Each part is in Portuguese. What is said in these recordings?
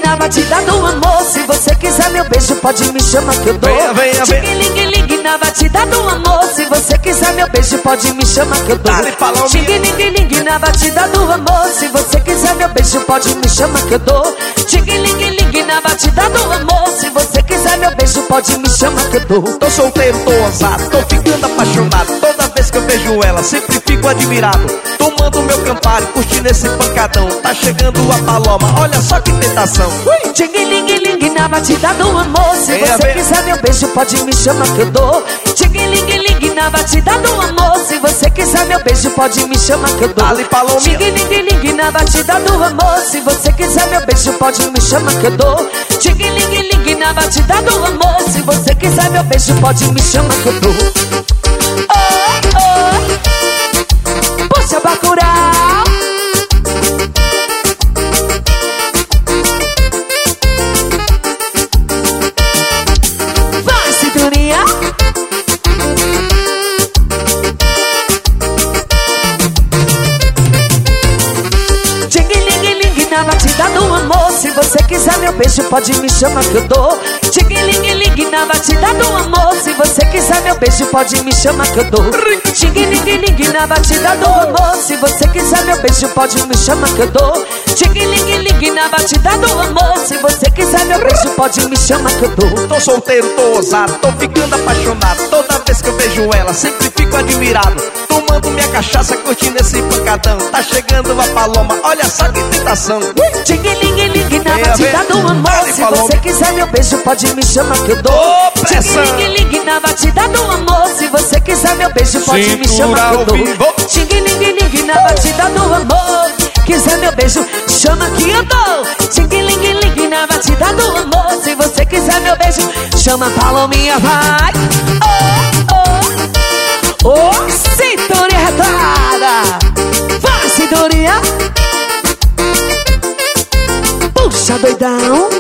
na batida do amor. Se você quiser meu beijo, pode me chamar que eu dou. Ting-ling-ling na batida do amor. Se você quiser meu beijo, pode me chamar que eu dou. Ting-ling-ling na batida do amor. Se você quiser meu beijo, pode me chamar que eu dou. Ting-ling-ling na batida do amor. Se você quiser meu beijo, pode me chamar que eu dou. Tô solteiro, tô ousado, tô ficando apaixonado. Toda vez que eu vejo ela, sempre fico admirado. Tomando meu Campari, curtindo esse pancadão. Tá chegando a Paloma, olha só que tentação. Ting-ling-ling na batida do amor. Se você quiser meu beijo, pode me chamar que eu dou. Ting-ling-ling na batida do amor. Se você quiser meu beijo, pode me chamar que eu dou. Ting-ling-ling na batida do amor. Se você quiser meu beijo, pode me chamar que eu dou. Ting-ling-ling na batida do amor. Se você quiser meu beijo, pode me chamar que eu dou. Oh, oh, puxa Bacurau. Vai, cinturinha. Ting-ling-ling na batida do amor. Se você quiser meu beijo, pode me chamar que eu dou. Ting-ling-ling na batida do amor. Se você quiser meu beijo, pode me chamar que eu dou. Ting-ling-ling na batida do amor. Se você quiser meu beijo, pode me chamar que eu dou. Ting-ling-ling na batida do amor. Se você quiser meu beijo, pode me chamar que eu dou. Tô solteiro, tô ousado, tô ficando apaixonado. Toda vez que eu vejo ela, sempre fico admirado. Tomando minha cachaça, curtindo esse pancadão. Tá chegando a Paloma, olha só que tentação. Ting-ling-ling na batida do amor. Se você quiser meu beijo, pode me chamar que eu dou. Ting-ling-ling na batida do amor. Se você quiser meu beijo, pode me chamar que eu dou. Ting-ling-ling na batida do amor. Quiser meu beijo, chama que eu dou. Ting-ling-ling na batida do amor. Se você quiser meu beijo, chama a Palominha, vai. Oh, oh, oh, cinturinha retada. Vai, cinturinha. Puxa, doidão.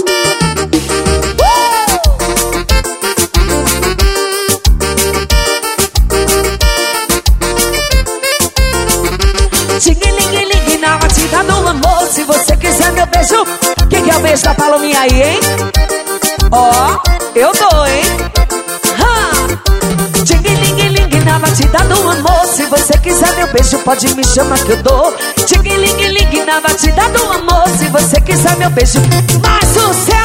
Ting-ling-ling na batida do amor. Se você quiser meu beijo, quem quer o beijo da Palominha aí, hein? Ó, eu dou, hein? Ting-ling-ling na batida do amor. Se você quiser meu beijo, pode me chamar que eu dou. Ting-ling-ling na batida do amor. Se você quiser meu beijo, mais sucesso.